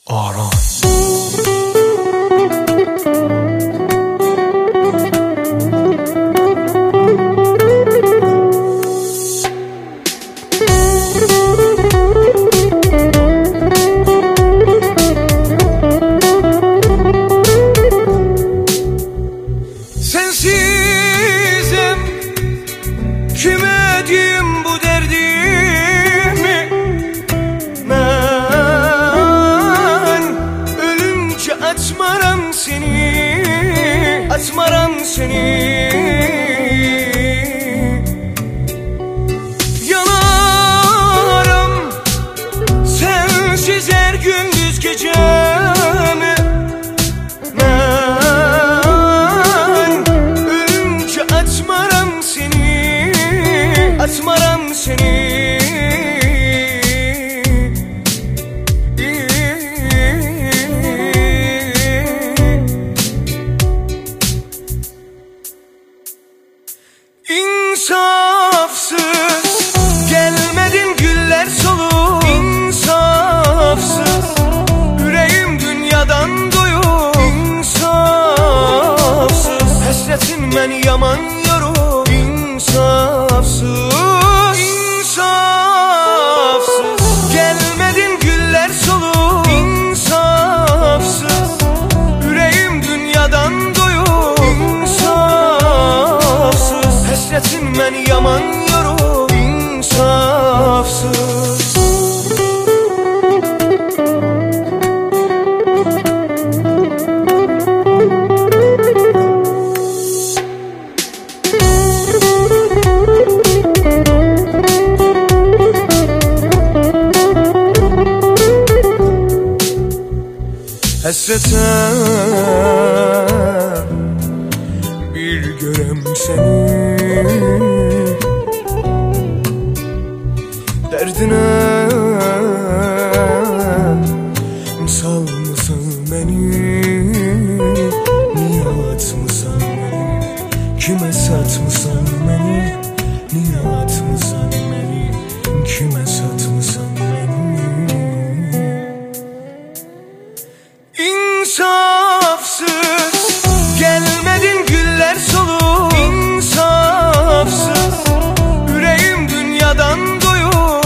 Aran. Sensizim, kime diyeyim bu derdimi? Ben ölünce atmaram seni, atmaram seni. Yanarım sensiz her gündüz gecemi. Atmaram seni. İnsafsız gelmedin güller solup, İnsafsız yüreğim dünyadan doyup, İnsafsız hasretin beni yaman yorup, İnsafsız. Hasretin beni yaman yorup, insafsız. Hasreten bir görem seni, derdine salmışsan beni, niye atmışsan beni, kime satmışsan beni, niye atmışsan beni, kime satmışsan beni. İnsafsız gelmedin güller solup, İnsafsız yüreğim dünyadan doyup,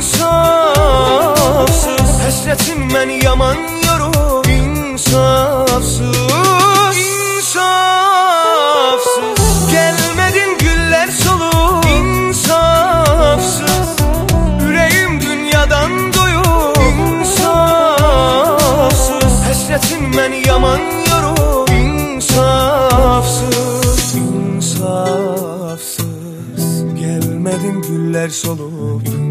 İnsafsız hasretin beni yaman yorup, İnsafsız. İnsafsız gelmedin güller solup, İnsafsız yüreğim dünyadan doyup, İnsafsız hasretin beni yaman yorup, İnsafsız. İnsafsız gelmedin güller solup,